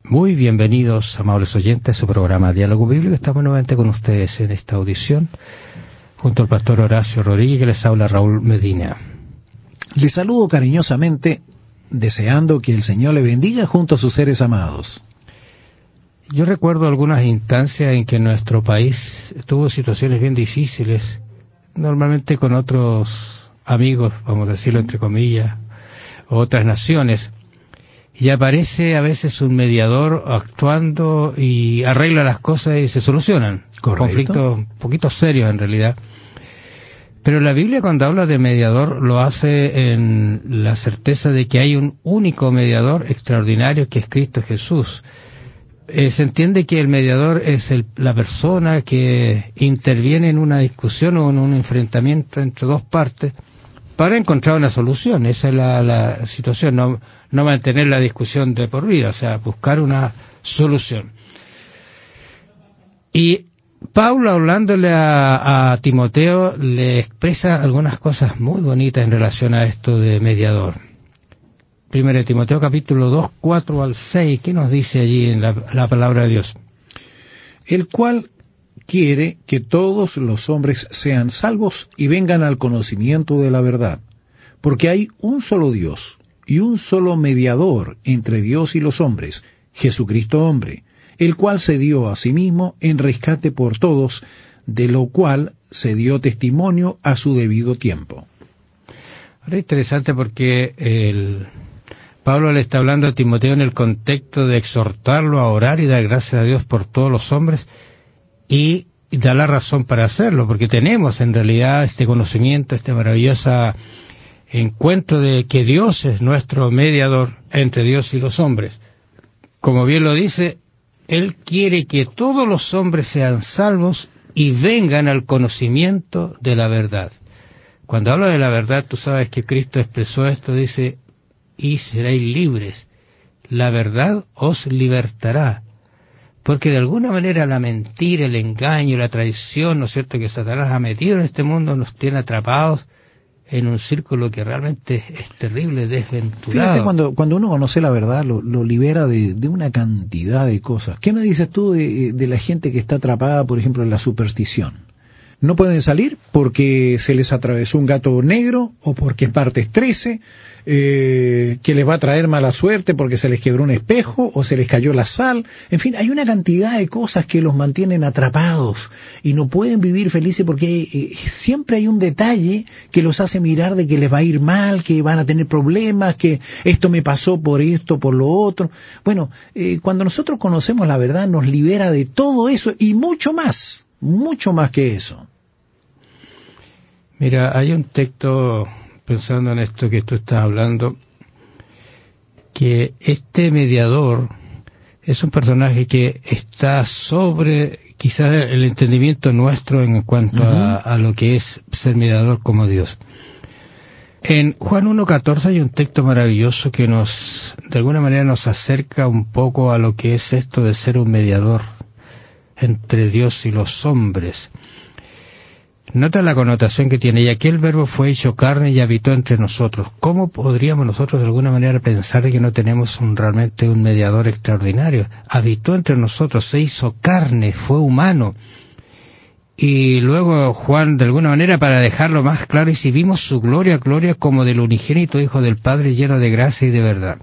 Muy bienvenidos, amables oyentes, a su programa Diálogo Bíblico. Estamos nuevamente con ustedes en esta audición, junto al pastor Horacio Rodríguez, que les habla Raúl Medina. Les saludo cariñosamente, deseando que el Señor le bendiga junto a sus seres amados. Yo recuerdo algunas instancias en que nuestro país tuvo situaciones bien difíciles, normalmente con otros amigos, vamos a decirlo entre comillas, o otras naciones, y aparece a veces un mediador actuando y arregla las cosas y se solucionan. Correcto. Conflictos un poquito serios en realidad. Pero la Biblia, cuando habla de mediador, lo hace en la certeza de que hay un único mediador extraordinario, que es Cristo Jesús. Se entiende que el mediador es la persona que interviene en una discusión o en un enfrentamiento entre dos partes para encontrar una solución. Esa es la situación, no mantener la discusión de por vida, o sea, buscar una solución. Y Pablo, hablándole a Timoteo, le expresa algunas cosas muy bonitas en relación a esto de mediador. Primero de Timoteo capítulo 2, 4 al 6, ¿qué nos dice allí en la palabra de Dios? El cual quiere que todos los hombres sean salvos y vengan al conocimiento de la verdad, porque hay un solo Dios y un solo mediador entre Dios y los hombres, Jesucristo hombre, el cual se dio a sí mismo en rescate por todos, de lo cual se dio testimonio a su debido tiempo. Ahora es interesante porque Pablo le está hablando a Timoteo en el contexto de exhortarlo a orar y dar gracias a Dios por todos los hombres, y da la razón para hacerlo, porque tenemos en realidad este conocimiento, este maravilloso encuentro de que Dios es nuestro mediador entre Dios y los hombres. Como bien lo dice, Él quiere que todos los hombres sean salvos y vengan al conocimiento de la verdad. Cuando habla de la verdad, tú sabes que Cristo expresó esto, dice, y seréis libres, la verdad os libertará. Porque de alguna manera la mentira, el engaño, la traición, ¿no es cierto?, que Satanás ha metido en este mundo, nos tiene atrapados en un círculo que realmente es terrible, desventurado. Fíjate, cuando uno conoce la verdad, lo libera de una cantidad de cosas. ¿Qué me dices tú de la gente que está atrapada, por ejemplo, en la superstición? No pueden salir porque se les atravesó un gato negro o porque es martes 13, que les va a traer mala suerte porque se les quebró un espejo o se les cayó la sal. En fin, hay una cantidad de cosas que los mantienen atrapados y no pueden vivir felices porque siempre hay un detalle que los hace mirar de que les va a ir mal, que van a tener problemas, que esto me pasó por esto, por lo otro. Bueno, cuando nosotros conocemos la verdad nos libera de todo eso y mucho más que eso. Mira, hay un texto, pensando en esto que tú estás hablando, que este mediador es un personaje que está sobre quizás el entendimiento nuestro en cuanto a lo que es ser mediador como Dios. En Juan 1.14 hay un texto maravilloso que de alguna manera nos acerca un poco a lo que es esto de ser un mediador entre Dios y los hombres. Nota la connotación que tiene, y aquel verbo fue hecho carne y habitó entre nosotros. ¿Cómo podríamos nosotros de alguna manera pensar que no tenemos realmente un mediador extraordinario? Habitó entre nosotros, se hizo carne, fue humano. Y luego Juan, de alguna manera, para dejarlo más claro, y si vimos su gloria, gloria como del unigénito Hijo del Padre, lleno de gracia y de verdad.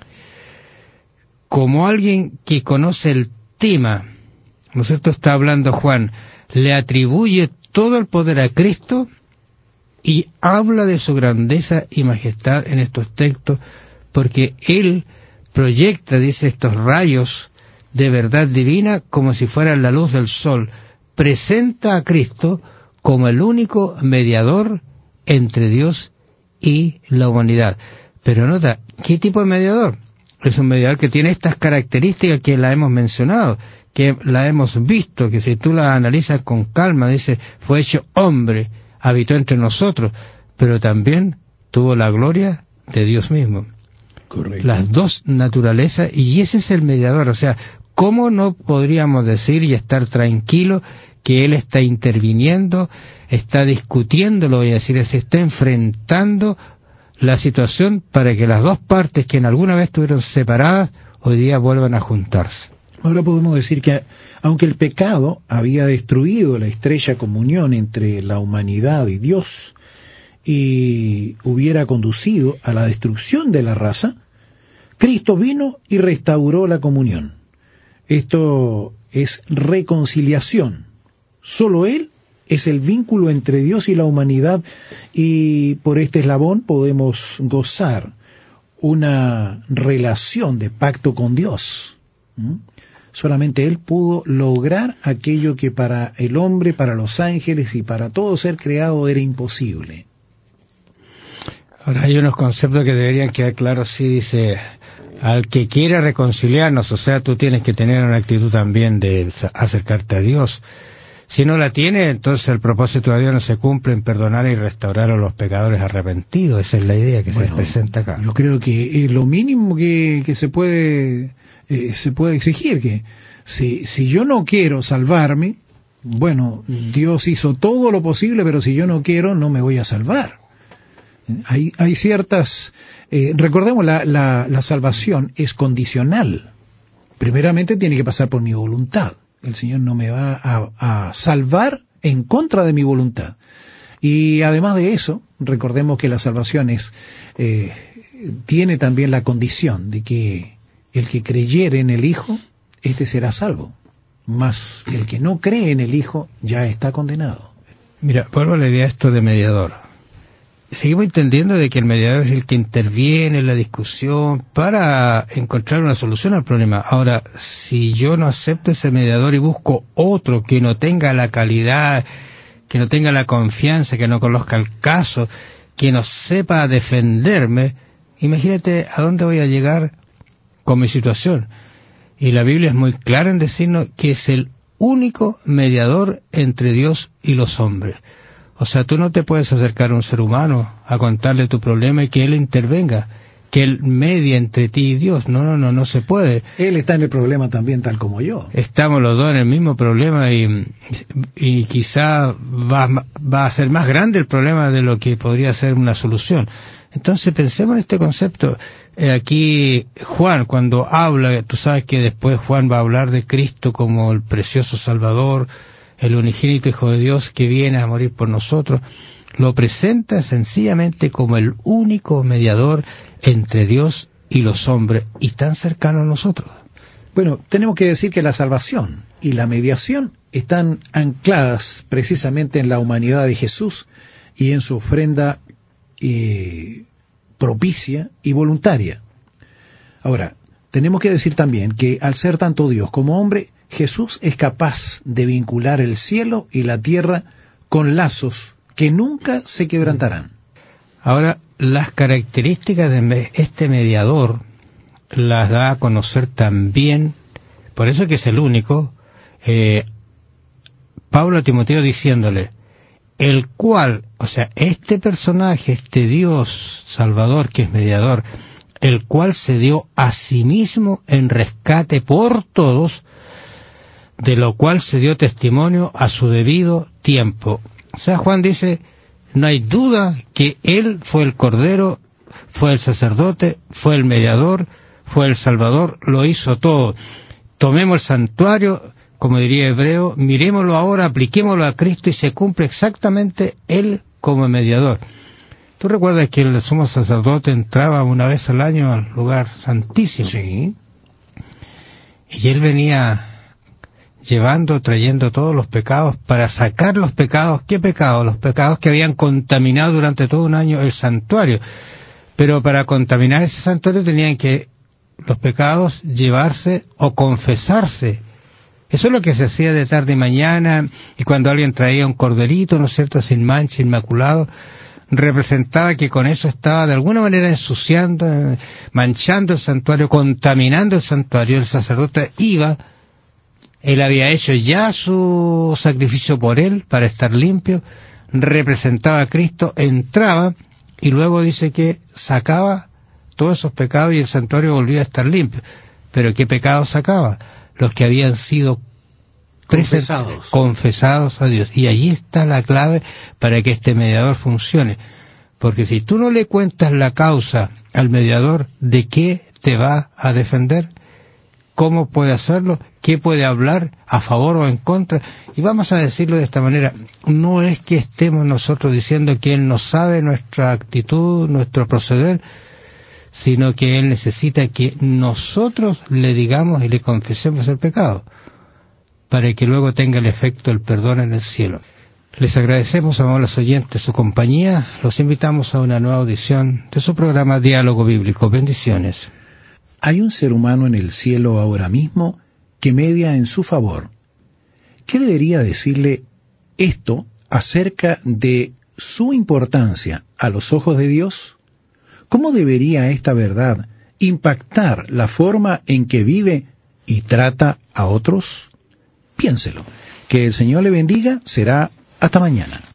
Como alguien que conoce el tema, ¿no es cierto?, está hablando Juan, le atribuye todo el poder a Cristo y habla de su grandeza y majestad en estos textos, porque Él proyecta, dice, estos rayos de verdad divina como si fueran la luz del sol. Presenta a Cristo como el único mediador entre Dios y la humanidad. Pero nota, ¿qué tipo de mediador? Es un mediador que tiene estas características que la hemos mencionado, que la hemos visto, que si tú la analizas con calma, dice, fue hecho hombre, habitó entre nosotros, pero también tuvo la gloria de Dios mismo. Correcto. Las dos naturalezas, y ese es el mediador. O sea, ¿cómo no podríamos decir y estar tranquilos que Él está interviniendo, está discutiendo, lo voy a decir, se está enfrentando la situación para que las dos partes que en alguna vez estuvieron separadas hoy día vuelvan a juntarse. Ahora podemos decir que aunque el pecado había destruido la estrecha comunión entre la humanidad y Dios y hubiera conducido a la destrucción de la raza, Cristo vino y restauró la comunión. Esto es reconciliación. Solo Él es el vínculo entre Dios y la humanidad, y por este eslabón podemos gozar una relación de pacto con Dios. Solamente Él pudo lograr aquello que para el hombre, para los ángeles y para todo ser creado era imposible. Ahora hay unos conceptos que deberían quedar claros. Sí, dice, al que quiera reconciliarnos, o sea, tú tienes que tener una actitud también de acercarte a Dios. Si no la tiene, entonces el propósito de Dios no se cumple en perdonar y restaurar a los pecadores arrepentidos. Esa es la idea que se presenta acá. Yo creo que es lo mínimo que se puede exigir, que si yo no quiero salvarme, bueno, Dios hizo todo lo posible, pero si yo no quiero, no me voy a salvar. Hay ciertas... recordemos, la salvación es condicional. Primeramente tiene que pasar por mi voluntad. El Señor no me va a salvar en contra de mi voluntad. Y además de eso, recordemos que la salvación tiene también la condición de que el que creyere en el Hijo, éste será salvo. Mas el que no cree en el Hijo ya está condenado. Mira, vuelvo a la idea esto de mediador. Seguimos entendiendo de que el mediador es el que interviene en la discusión para encontrar una solución al problema. Ahora, si yo no acepto ese mediador y busco otro que no tenga la calidad, que no tenga la confianza, que no conozca el caso, que no sepa defenderme, imagínate a dónde voy a llegar con mi situación. Y la Biblia es muy clara en decirnos que es el único mediador entre Dios y los hombres. O sea, tú no te puedes acercar a un ser humano a contarle tu problema y que él intervenga, que él medie entre ti y Dios. No se puede. Él está en el problema también, tal como yo. Estamos los dos en el mismo problema y quizá va a ser más grande el problema de lo que podría ser una solución. Entonces pensemos en este concepto. Aquí Juan, cuando habla, tú sabes que después Juan va a hablar de Cristo como el precioso Salvador, el unigénito Hijo de Dios que viene a morir por nosotros, lo presenta sencillamente como el único mediador entre Dios y los hombres, y tan cercano a nosotros. Bueno, tenemos que decir que la salvación y la mediación están ancladas precisamente en la humanidad de Jesús y en su ofrenda propicia y voluntaria. Ahora, tenemos que decir también que al ser tanto Dios como hombre, Jesús es capaz de vincular el cielo y la tierra con lazos que nunca se quebrantarán. Ahora, las características de este mediador las da a conocer también, por eso que es el único, Pablo a Timoteo diciéndole, el cual, o sea, este personaje, este Dios Salvador que es mediador, el cual se dio a sí mismo en rescate por todos, de lo cual se dio testimonio a su debido tiempo. O sea, Juan dice, no hay duda que Él fue el Cordero, fue el sacerdote, fue el mediador, fue el Salvador, lo hizo todo. Tomemos el santuario, como diría Hebreo, miremoslo ahora, apliquémoslo a Cristo y se cumple exactamente Él como mediador. ¿Tú recuerdas que el sumo sacerdote entraba una vez al año al lugar santísimo? Sí. Y Él venía trayendo todos los pecados para sacar los pecados. ¿Qué pecados? Los pecados que habían contaminado durante todo un año el santuario. Pero para contaminar ese santuario tenían que los pecados llevarse o confesarse. Eso es lo que se hacía de tarde y mañana, y cuando alguien traía un corderito, ¿no es cierto?, sin mancha, inmaculado, representaba que con eso estaba de alguna manera ensuciando, manchando el santuario, contaminando el santuario. El sacerdote iba, él había hecho ya su sacrificio por él para estar limpio, representaba a Cristo, entraba y luego dice que sacaba todos esos pecados y el santuario volvía a estar limpio. ¿Pero qué pecados sacaba? Los que habían sido confesados a Dios. Y allí está la clave para que este mediador funcione. Porque si tú no le cuentas la causa al mediador, ¿de qué te va a defender? cómo puede hacerlo, qué puede hablar, a favor o en contra. Y vamos a decirlo de esta manera, no es que estemos nosotros diciendo que Él no sabe nuestra actitud, nuestro proceder, sino que Él necesita que nosotros le digamos y le confesemos el pecado, para que luego tenga el efecto del perdón en el cielo. Les agradecemos, amables oyentes, su compañía. Los invitamos a una nueva audición de su programa Diálogo Bíblico. Bendiciones. Hay un ser humano en el cielo ahora mismo que media en su favor. ¿Qué debería decirle esto acerca de su importancia a los ojos de Dios? ¿Cómo debería esta verdad impactar la forma en que vive y trata a otros? Piénselo. Que el Señor le bendiga. Será hasta mañana.